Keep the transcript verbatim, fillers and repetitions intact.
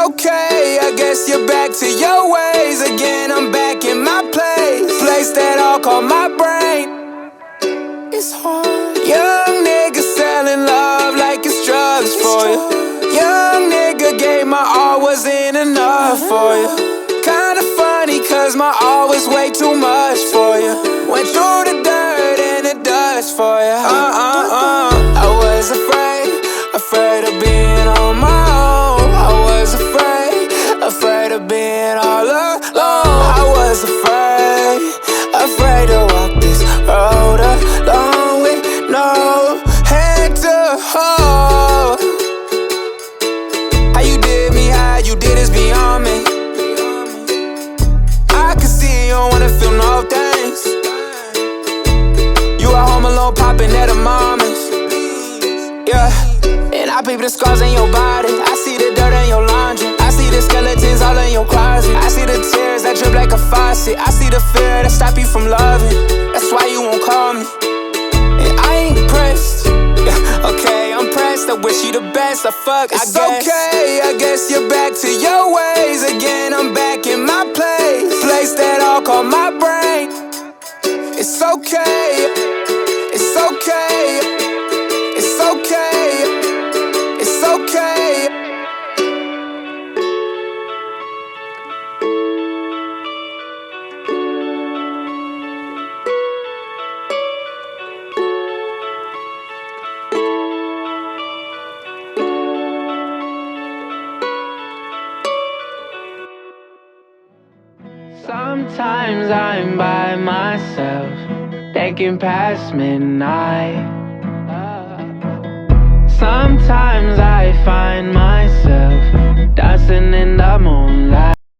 okay, I guess you're back to your ways again. I'm back in my place, place that all call my brain. It's hard. Young nigga selling love like it's drugs for you. Young nigga gave my all, wasn't enough for you. Kinda funny cause my all was way too much for you. Went through the dirt and the dust for you. Uh-uh-uh. I was afraid, afraid of being on my own. I was afraid, afraid of being all alone. I was afraid, afraid to walk this road alone with no hand to hold. How you did me, how you did is beyond me. I can see you don't wanna feel no things. You at home alone popping at a mama's. Yeah. And I peep the scars in your body. I see the dirt in your laundry. I see the skeletons all in your closet. I see the tears that drip like a faucet. I see the fear that stop you from loving. That's why you won't call me. And I ain't pressed. Yeah, okay, I'm pressed. I wish you the best. I fuck, I guess. It's okay, I guess you're back to your ways again. I'm back in my place, place that all call my brain. It's okay, it's okay, it's okay, it's okay. Sometimes I'm by myself, thinking past midnight. Sometimes I find myself